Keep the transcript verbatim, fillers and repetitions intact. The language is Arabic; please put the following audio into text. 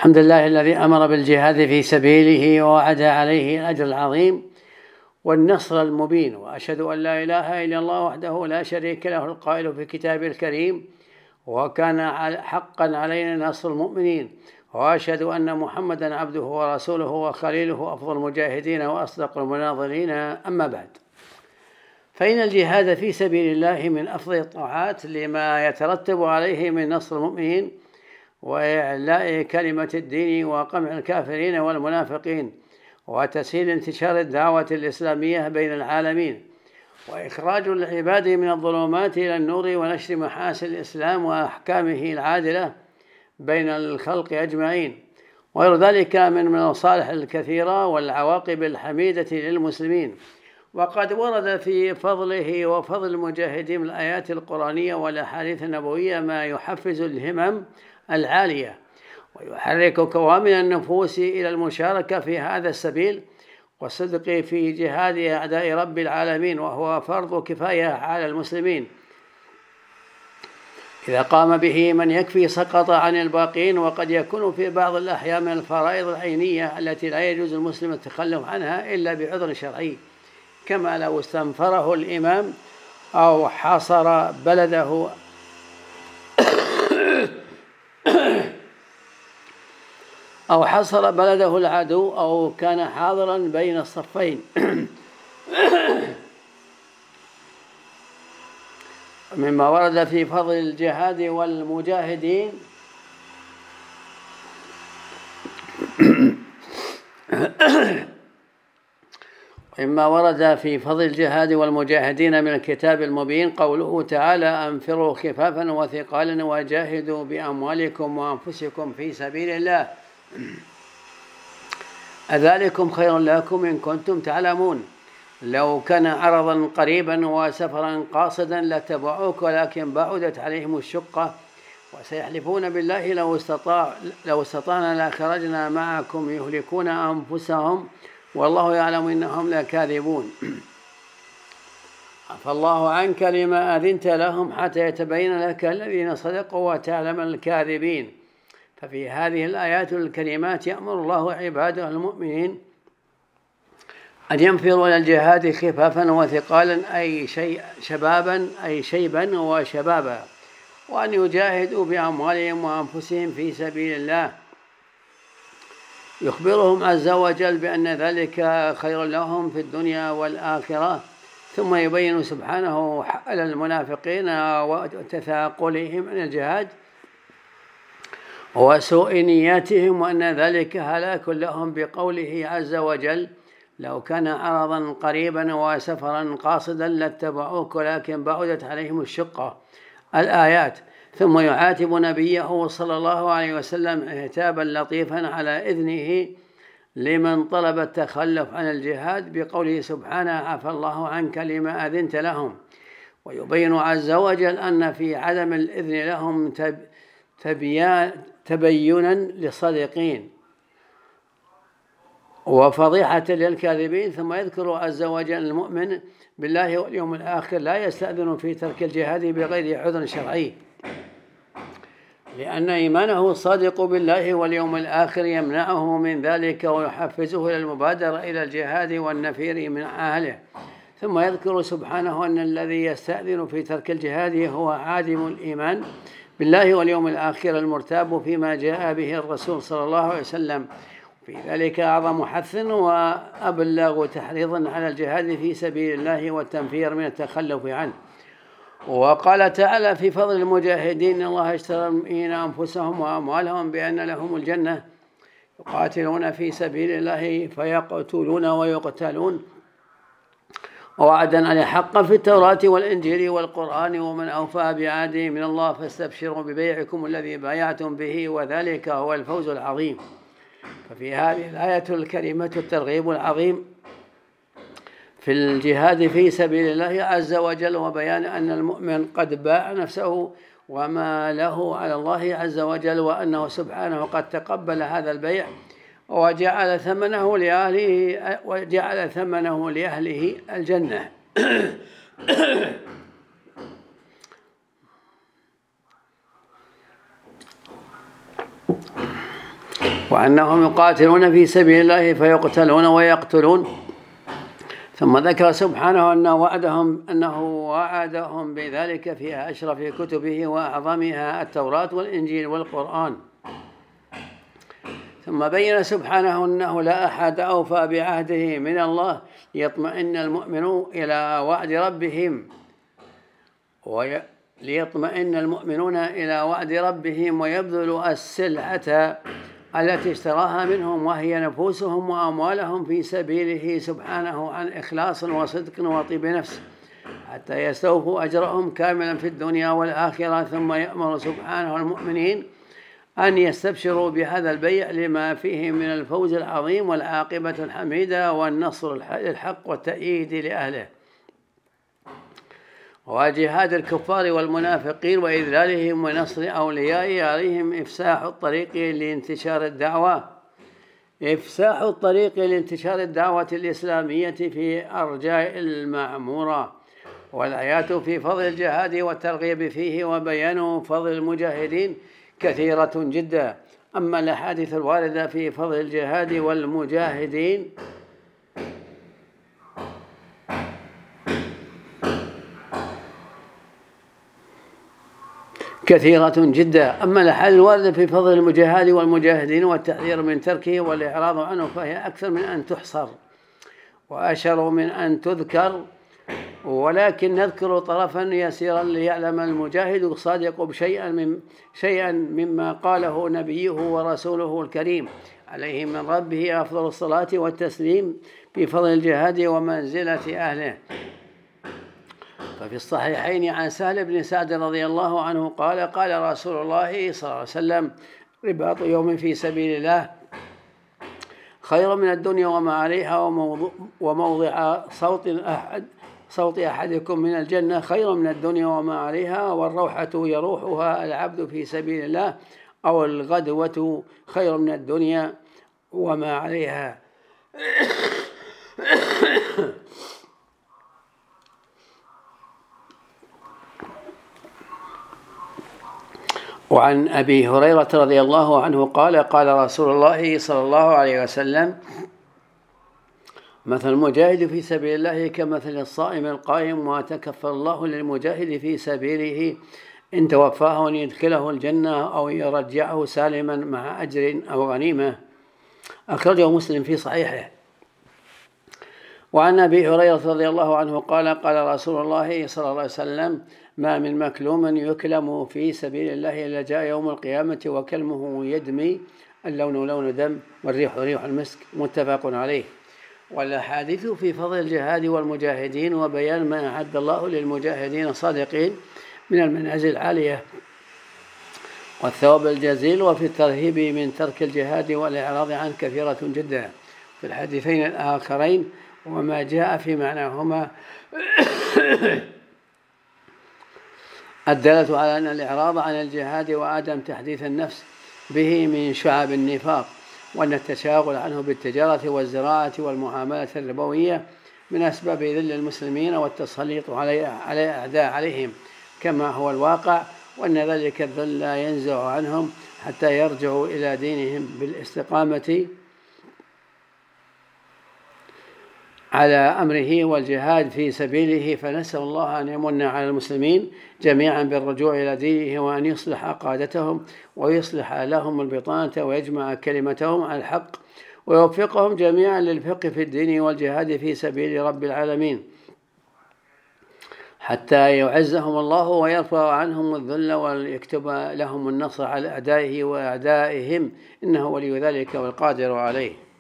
الحمد لله الذي أمر بالجهاد في سبيله ووعد عليه الأجر العظيم والنصر المبين، وأشهد أن لا إله إلا الله وحده لا شريك له القائل في كتابه الكريم: وكان حقا علينا نصر المؤمنين. وأشهد أن محمدا عبده ورسوله وخليله أفضل المجاهدين وأصدق المناظرين. أما بعد، فإن الجهاد في سبيل الله من أفضل الطاعات لما يترتب عليه من نصر المؤمنين وإعلاء كلمة الدين وقمع الكافرين والمنافقين وتسهيل انتشار الدعوة الإسلامية بين العالمين وإخراج العباد من الظلمات إلى النور ونشر محاسن الإسلام وأحكامه العادلة بين الخلق أجمعين، وغير ذلك من المصالح الكثيرة والعواقب الحميدة للمسلمين. وقد ورد في فضله وفضل المجاهدين من الآيات القرآنية والأحاديث النبوية ما يحفز الهمم العالية ويحرك كوامن النفوس إلى المشاركة في هذا السبيل والصدق في جهاد أعداء رب العالمين، وهو فرض كفاية على المسلمين إذا قام به من يكفي سقط عن الباقين. وقد يكون في بعض الأحيان من الفرائض العينية التي لا يجوز المسلم التخلف عنها إلا بعذر شرعي، كما لو استنفره الإمام أو حاصر بلده أو حصر بلده العدو أو كان حاضرا بين الصفين. مما ورد في فضل الجهاد والمجاهدين مما ورد في فضل الجهاد والمجاهدين من الكتاب المبين قوله تعالى: أنفروا خفافا وثقالا وجاهدوا بأموالكم وأنفسكم في سبيل الله أذلكم خير لكم إن كنتم تعلمون. لو كان عرضا قريبا وسفرا قاصدا لاتبعوك ولكن بعدت عليهم الشقة وسيحلفون بالله لو استطاع لو استطعنا لخرجنا معكم يهلكون أنفسهم والله يعلم إنهم لكاذبون. عفى الله عنك لما أذنت لهم حتى يتبين لك الذين صدقوا وتعلم الكاذبين. ففي هذه الآيات الكريمات يأمر الله عباده المؤمنين أن ينفروا إلى الجهاد خفافا وثقالا، أي شيء شبابا أي شيبا وشبابا، وأن يجاهدوا بأموالهم وأنفسهم في سبيل الله، يخبرهم عز وجل بأن ذلك خير لهم في الدنيا والآخرة. ثم يبين سبحانه حال المنافقين وتثاقلهم عن الجهاد وسوء نياتهم وأن ذلك هلاك لهم بقوله عز وجل: لو كان عرضا قريبا وسفرا قاصدا لاتبعوك ولكن بعدت عليهم الشقة. الآيات. ثم يعاتب نبيه صلى الله عليه وسلم عتابا لطيفا على إذنه لمن طلب التخلف عن الجهاد بقوله سبحانه: عفى الله عنك لما أذنت لهم. ويبين عز وجل أن في عدم الإذن لهم تبينا للصادقين وفضيحة للكاذبين. ثم يذكر عز وجل المؤمن بالله واليوم الآخر لا يستأذن في ترك الجهاد بغير عذر شرعي، لأن إيمانه الصادق بالله واليوم الآخر يمنعه من ذلك ويحفزه إلى المبادرة إلى الجهاد والنفير من أهله. ثم يذكر سبحانه أن الذي يستأذن في ترك الجهاد هو عادم الإيمان بالله واليوم الآخر المرتاب فيما جاء به الرسول صلى الله عليه وسلم. في ذلك أعظم حث وأبلغ تحريضا على الجهاد في سبيل الله والتنفير من التخلف عنه. وقال تعالى في فضل المجاهدين: إن الله اشترى المؤمنين أنفسهم وأموالهم بأن لهم الجنة يقاتلون في سبيل الله فيقتلون ويقتلون ووعدا عليه حقا في التوراة والإنجيل والقرآن ومن أوفى بعهده من الله فاستبشروا ببيعكم الذي بايعتم به وذلك هو الفوز العظيم. ففي هذه الآية الكريمة الترغيب العظيم في الجهاد في سبيل الله عز وجل وبيان أن المؤمن قد باع نفسه وما له على الله عز وجل، وأنه سبحانه قد تقبل هذا البيع وجعل ثمنه لأهله وجعل ثمنه لأهله الجنة. وأنهم يقاتلون في سبيل الله فيقتلون ويقتلون. ثم ذكر سبحانه أنه وعدهم أنه وعدهم بذلك في أشرف كتبه وأعظمها التوراة والإنجيل والقرآن. ثم بين سبحانه أنه لا أحد أوفى بعهده من الله ليطمئن المؤمنون إلى وعد ربهم وي... ليطمئن المؤمنون إلى وعد ربهم ويبذلوا السلعة التي اشتراها منهم وهي نفوسهم وأموالهم في سبيله سبحانه عن إخلاص وصدق وطيب نفس حتى يستوفوا أجرهم كاملا في الدنيا والآخرة. ثم يأمر سبحانه المؤمنين أن يستبشروا بهذا البيع لما فيه من الفوز العظيم والعاقبة الحميدة والنصر للحق والتأييد لأهله وجهاد الكفار والمنافقين وإذلالهم ونصر أولياء عليهم. إفساح الطريق لانتشار الدعوة إفساح الطريق لانتشار الدعوة الإسلامية في أرجاء المعمورة. والآيات في فضل الجهاد والترغيب فيه وبيان فضل المجاهدين كثيرة جدا. أما الأحاديث الواردة في فضل الجهاد والمجاهدين كثيرة جدا أما الأحاديث الواردة في فضل المجاهد والمجاهدين والتحذير من تركه والإعراض عنه فهي أكثر من أن تحصر وأشر من أن تذكر، ولكن نذكر طرفا يسيرا ليعلم المجاهد الصادق بشيئا من شيئا مما قاله نبيه ورسوله الكريم عليه من ربه أفضل الصلاة والتسليم في فضل الجهاد ومنزلة أهله. ففي الصحيحين عن سهل بن سعد رضي الله عنه قال قال رسول الله صلى الله عليه وسلم: رباط يوم في سبيل الله خير من الدنيا وما عليها، وموضع صوت أحد صوت أحدكم من الجنة خير من الدنيا وما عليها، والروحة يروحها العبد في سبيل الله، أو الغدوة خير من الدنيا وما عليها. وعن أبي هريرة رضي الله عنه قال قال رسول الله صلى الله عليه وسلم: مثل المجاهد في سبيل الله كمثل الصائم القائم، وتكفل الله للمجاهد في سبيله إن توفاه أن يدخله الجنة أو يرجعه سالما مع أجر أو غنيمة. أخرجه مسلم في صحيحه. وعن أبي هريرة رضي الله عنه قال قال رسول الله صلى الله عليه وسلم: ما من مكلوم يكلم في سبيل الله إلا جاء يوم القيامة وكلمه يدمي، اللون لون دم والريح ريح المسك، متفق عليه. والأحاديث في فضل الجهاد والمجاهدين وبيان ما أعد الله للمجاهدين الصادقين من المنازل العالية والثواب الجزيل، وفي الترهيب من ترك الجهاد والإعراض عنه كثيرة جدا في الحديثين الآخرين وما جاء في معناهما الدالة على أن الإعراض عن الجهاد وعدم تحديث النفس به من شعب النفاق، وأن التشاغل عنه بالتجارة والزراعة والمعاملة الربوية من أسباب ذل المسلمين والتسليط على أعداء عليهم كما هو الواقع، وأن ذلك الذل لا ينزع عنهم حتى يرجعوا إلى دينهم بالاستقامة على أمره والجهاد في سبيله. فنسأل الله أن يمن على المسلمين جميعا بالرجوع إلى دينه، وأن يصلح قادتهم ويصلح لهم البطانة ويجمع كلمتهم على الحق، ويوفقهم جميعا للفقه في الدين والجهاد في سبيل رب العالمين حتى يعزهم الله ويرفع عنهم الذل ويكتب لهم النصر على أعدائه وأعدائهم، إنه ولي ذلك والقادر عليه.